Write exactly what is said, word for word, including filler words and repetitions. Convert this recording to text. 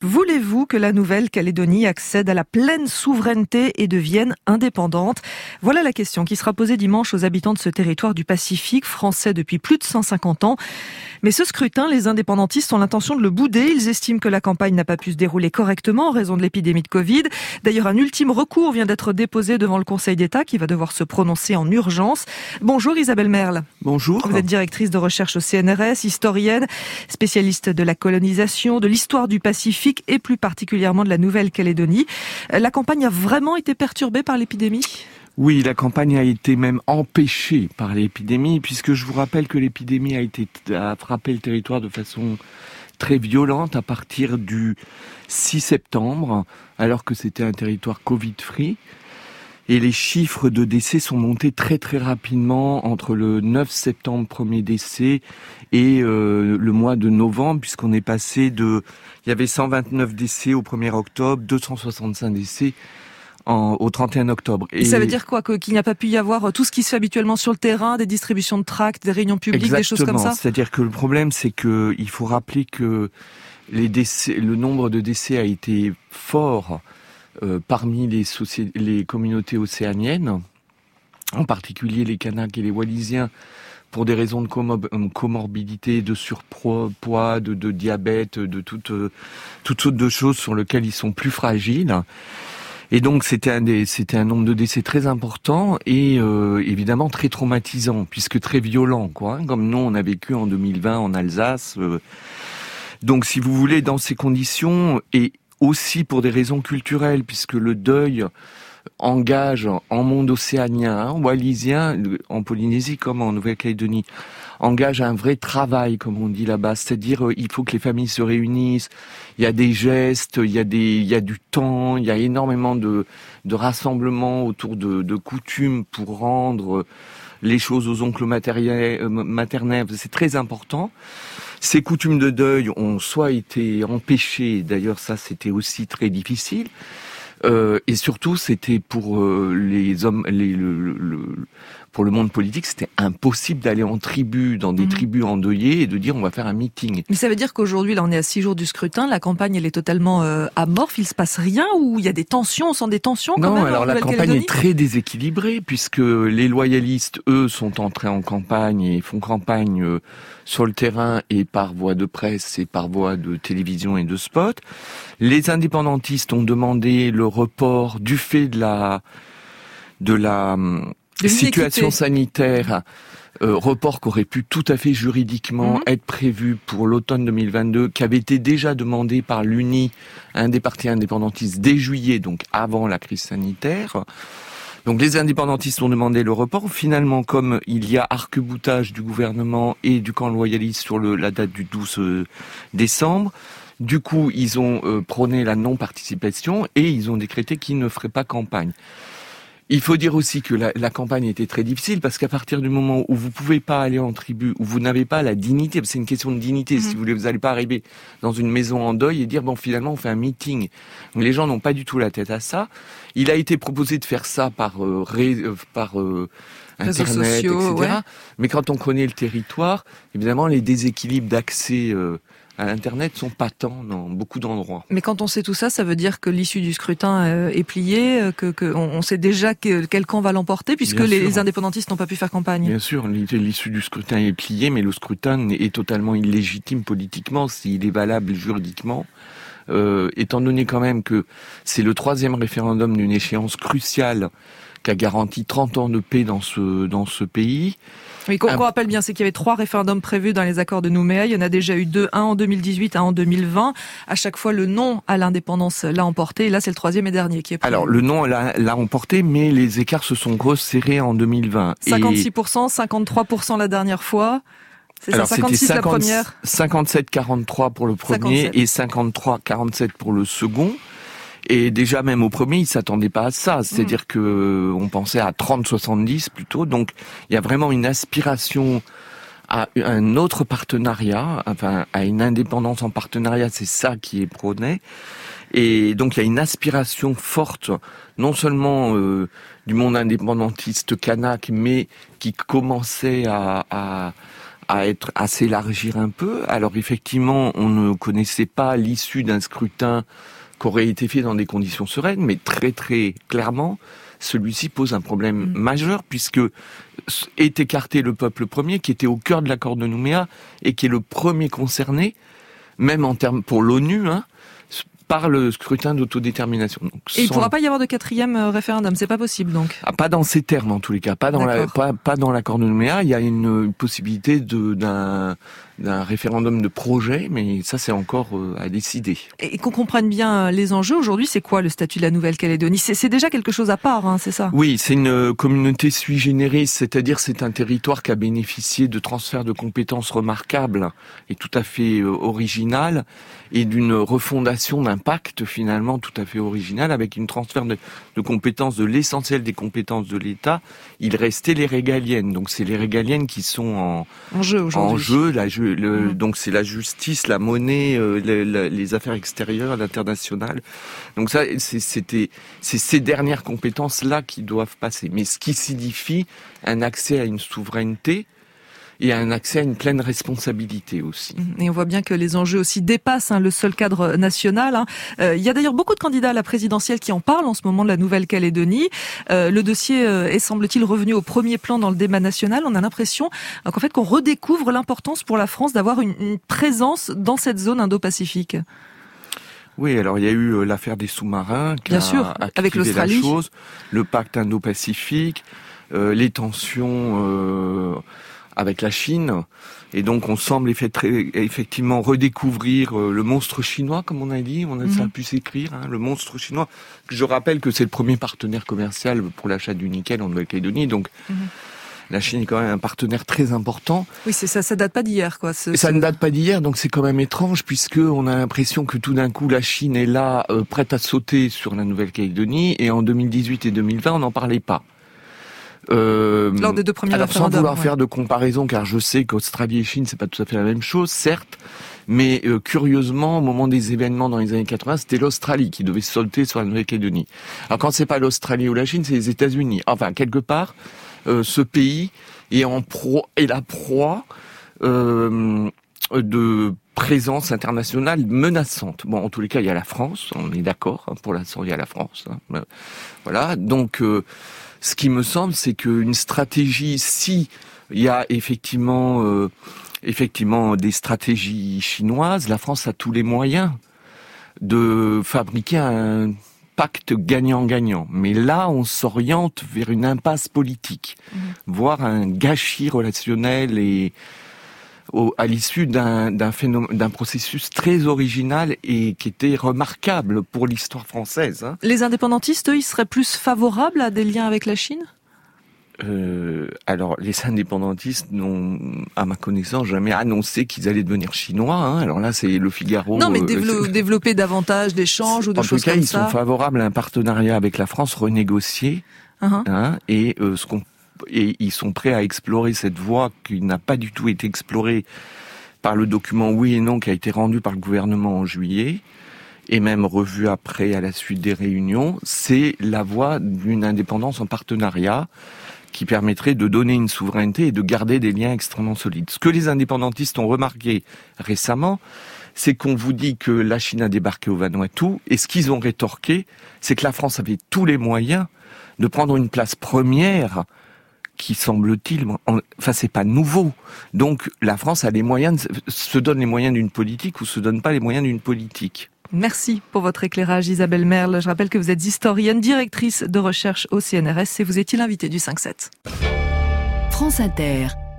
Voulez-vous que la Nouvelle-Calédonie accède à la pleine souveraineté et devienne indépendante ? Voilà la question qui sera posée dimanche aux habitants de ce territoire du Pacifique, français depuis plus de cent cinquante ans. Mais ce scrutin, les indépendantistes ont l'intention de le bouder. Ils estiment que la campagne n'a pas pu se dérouler correctement en raison de l'épidémie de Covid. D'ailleurs, un ultime recours vient d'être déposé devant le Conseil d'État qui va devoir se prononcer en urgence. Bonjour Isabelle Merle. Bonjour. Vous êtes directrice de recherche au C N R S, historienne, spécialiste de la colonisation, de l'histoire du Pacifique et plus particulièrement de la Nouvelle-Calédonie. La campagne a vraiment été perturbée par l'épidémie ? Oui, la campagne a été même empêchée par l'épidémie, puisque je vous rappelle que l'épidémie a été a frappé le territoire de façon très violente à partir du six septembre, alors que c'était un territoire Covid-free. Et les chiffres de décès sont montés très très rapidement entre le neuf septembre, premier décès, et euh, le mois de novembre, puisqu'on est passé de... Il y avait cent vingt-neuf décès au premier octobre, deux cent soixante-cinq décès en, au trente et un octobre. Et, et ça veut dire quoi ? Qu'il n'y a pas pu y avoir tout ce qui se fait habituellement sur le terrain, des distributions de tracts, des réunions publiques, Exactement. Des choses comme ça ? C'est-à-dire que le problème, c'est que il faut rappeler que les décès, le nombre de décès a été fort Euh, parmi les, soci... les communautés océaniennes, en particulier les Kanaks et les Wallisiens, pour des raisons de comor- comorbidité, de surpoids, de, de diabète, de toutes, euh, toutes sortes de choses sur lesquelles ils sont plus fragiles. Et donc c'était un, des, c'était un nombre de décès très important et euh, évidemment très traumatisant, puisque très violent, quoi, hein, comme nous on a vécu en deux mille vingt en Alsace. Euh... Donc si vous voulez, dans ces conditions, et aussi pour des raisons culturelles, puisque le deuil engage en monde océanien, hein, wallisien, en Polynésie comme en Nouvelle-Calédonie, engage un vrai travail, comme on dit là-bas. C'est-à-dire, il faut que les familles se réunissent, il y a des gestes, il y a des, il y a du temps, il y a énormément de, de rassemblements autour de, de coutumes pour rendre les choses aux oncles maternels. C'est très important. Ces coutumes de deuil ont soit été empêchées, d'ailleurs ça c'était aussi très difficile, euh, et surtout c'était pour euh, les hommes, les, le, le, le, pour le monde politique, c'était impossible d'aller en tribu, dans des mmh. tribus endeuillées et de dire on va faire un meeting. Mais ça veut dire qu'aujourd'hui, là on est à six jours du scrutin, la campagne elle est totalement euh, amorphe, il se passe rien, ou il y a des tensions, on sent des tensions quand non, même? Non, alors la campagne est très déséquilibrée, puisque les loyalistes, eux, sont entrés en campagne et font campagne euh, sur le terrain et par voie de presse et par voie de télévision et de spot. Les indépendantistes ont demandé le report du fait de la... de la de situation sanitaire, euh, report qui aurait pu tout à fait juridiquement mmh. être prévu pour l'automne deux mille vingt-deux, qui avait été déjà demandé par l'U N I, un des partis indépendantistes, dès juillet, donc avant la crise sanitaire. Donc les indépendantistes ont demandé le report. Finalement, comme il y a arc-boutage du gouvernement et du camp loyaliste sur le, la date du douze décembre, du coup, ils ont euh, prôné la non-participation et ils ont décrété qu'ils ne feraient pas campagne. Il faut dire aussi que la, la campagne était très difficile parce qu'à partir du moment où vous pouvez pas aller en tribu, où vous n'avez pas la dignité, c'est une question de dignité, mmh. si vous voulez, vous n'allez pas arriver dans une maison en deuil et dire bon finalement on fait un meeting. Donc, les gens n'ont pas du tout la tête à ça. Il a été proposé de faire ça par euh, ré, euh, par euh, internet, sociaux, et cetera. Ouais. Mais quand on connaît le territoire, évidemment les déséquilibres d'accès euh, à Internet sont patents dans beaucoup d'endroits. Mais quand on sait tout ça, ça veut dire que l'issue du scrutin euh, est pliée, que, que on, on sait déjà que, quel camp va l'emporter, puisque Bien les sûr. indépendantistes n'ont pas pu faire campagne. Bien sûr, l'issue du scrutin est pliée, mais le scrutin est totalement illégitime politiquement, s'il est valable juridiquement. Euh, étant donné quand même que c'est le troisième référendum d'une échéance cruciale qui a garanti trente ans de paix dans ce, dans ce pays. Oui, qu'on, qu'on rappelle bien, c'est qu'il y avait trois référendums prévus dans les accords de Nouméa. Il y en a déjà eu deux, un en deux mille dix-huit, un en deux mille vingt. À chaque fois, le non à l'indépendance l'a emporté. Et là, c'est le troisième et dernier qui est prévu. Alors, le non l'a, l'a emporté, mais les écarts se sont resserrés en deux mille vingt. cinquante-six pour cent, cinquante-trois pour cent la dernière fois. C'est Alors, ça, cinquante-six cinquante, la première. cinquante-sept quarante-trois pour le premier cinquante-sept. Et cinquantre-trois quarante-sept pour le second. Et déjà, même au premier, ils s'attendaient pas à ça. C'est-à-dire mmh. que on pensait à trente soixante-dix plutôt. Donc, il y a vraiment une aspiration à un autre partenariat, enfin, à une indépendance en partenariat. C'est ça qui est prôné. Et donc, il y a une aspiration forte, non seulement euh, du monde indépendantiste kanak, mais qui commençait à, à à être à s'élargir un peu. Alors effectivement, on ne connaissait pas l'issue d'un scrutin qui aurait été fait dans des conditions sereines, mais très très clairement, celui-ci pose un problème mmh. majeur, puisque est écarté le peuple premier, qui était au cœur de l'accord de Nouméa, et qui est le premier concerné, même en termes pour l'ONU, hein, par le scrutin d'autodétermination. Donc, et il ne pourra pas y avoir de quatrième référendum, c'est pas possible donc. Ah, pas dans ces termes en tous les cas, pas dans la, pas, pas dans l'accord de Nouméa. Il y a une, une possibilité de, d'un, d'un référendum de projet, mais ça c'est encore euh, à décider. Et qu'on comprenne bien les enjeux aujourd'hui, c'est quoi le statut de la Nouvelle-Calédonie ? C'est, c'est déjà quelque chose à part, hein, c'est ça ? Oui, c'est une communauté sui generis, c'est-à-dire c'est un territoire qui a bénéficié de transferts de compétences remarquables et tout à fait euh, original, et d'une refondation d'un pacte finalement tout à fait original, avec une transfert de, de compétences, de l'essentiel des compétences de l'État. Il restait les régaliennes, donc c'est les régaliennes qui sont en, en jeu aujourd'hui. En jeu, la, le, mmh. donc c'est la justice, la monnaie, euh, les, les affaires extérieures, l'international. Donc ça, c'est, c'était, c'est ces dernières compétences-là qui doivent passer. Mais ce qui signifie un accès à une souveraineté et un accès à une pleine responsabilité aussi. Et on voit bien que les enjeux aussi dépassent hein, le seul cadre national. Hein. Euh, il y a d'ailleurs beaucoup de candidats à la présidentielle qui en parlent en ce moment de la Nouvelle-Calédonie. Euh, le dossier euh, est, semble-t-il, revenu au premier plan dans le débat national. On a l'impression euh, qu'en fait, qu'on redécouvre l'importance pour la France d'avoir une, une présence dans cette zone Indo-Pacifique. Oui, alors il y a eu euh, l'affaire des sous-marins qui bien a, sûr, a avec l'Australie, la chose, le pacte Indo-Pacifique, euh, les tensions euh, avec la Chine, et donc on semble effectivement redécouvrir le monstre chinois, comme on a dit, on a mmh. ça a pu s'écrire, hein, le monstre chinois. Je rappelle que c'est le premier partenaire commercial pour l'achat du nickel en Nouvelle-Calédonie, donc mmh. la Chine est quand même un partenaire très important. Oui, c'est ça, ça date pas d'hier, quoi. Ce, ça ce... ne date pas d'hier, donc c'est quand même étrange, puisque on a l'impression que tout d'un coup la Chine est là, euh, prête à sauter sur la Nouvelle-Calédonie, et en deux mille dix-huit et deux mille vingt, on n'en parlait pas. Euh, Lors des deux premiers alors référendums. Sans vouloir ouais. faire de comparaison, car je sais qu'Australie et Chine, c'est pas tout à fait la même chose, certes, mais euh, curieusement, au moment des événements dans les années quatre-vingts, c'était l'Australie qui devait sauter sur la Nouvelle-Calédonie. Alors quand c'est pas l'Australie ou la Chine, c'est les États-Unis. Enfin, quelque part, euh, ce pays est en proie, est la proie euh, de présence internationale menaçante. Bon, en tous les cas, il y a la France, on est d'accord, hein, pour l'instant, il y a la France. Hein, voilà, donc... Euh, Ce qui me semble, c'est qu'une stratégie, si il y a effectivement, euh, effectivement des stratégies chinoises, la France a tous les moyens de fabriquer un pacte gagnant-gagnant. Mais là, on s'oriente vers une impasse politique, mmh. voire un gâchis relationnel et Au, à l'issue d'un, d'un, phénomène, d'un processus très original et qui était remarquable pour l'histoire française. Hein. Les indépendantistes, eux, ils seraient plus favorables à des liens avec la Chine ? euh, Alors, les indépendantistes n'ont, à ma connaissance, jamais annoncé qu'ils allaient devenir chinois. Hein. Alors là, c'est le Figaro. Non, mais dévelop- euh, développer davantage d'échanges ou de en choses tout cas, comme ils ça. sont favorables à un partenariat avec la France renégocié. Uh-huh. Hein, et euh, ce qu'on Et ils sont prêts à explorer cette voie qui n'a pas du tout été explorée par le document Oui et Non qui a été rendu par le gouvernement en juillet, et même revu après à la suite des réunions. C'est la voie d'une indépendance en partenariat qui permettrait de donner une souveraineté et de garder des liens extrêmement solides. Ce que les indépendantistes ont remarqué récemment, c'est qu'on vous dit que la Chine a débarqué au Vanuatu, et ce qu'ils ont rétorqué, c'est que la France avait tous les moyens de prendre une place première qui semble-t-il, enfin c'est pas nouveau. Donc la France a les moyens, de, se donne les moyens d'une politique ou se donne pas les moyens d'une politique. Merci pour votre éclairage, Isabelle Merle. Je rappelle que vous êtes historienne, directrice de recherche au C N R S et vous étiez l'invitée du cinq sept. France Inter.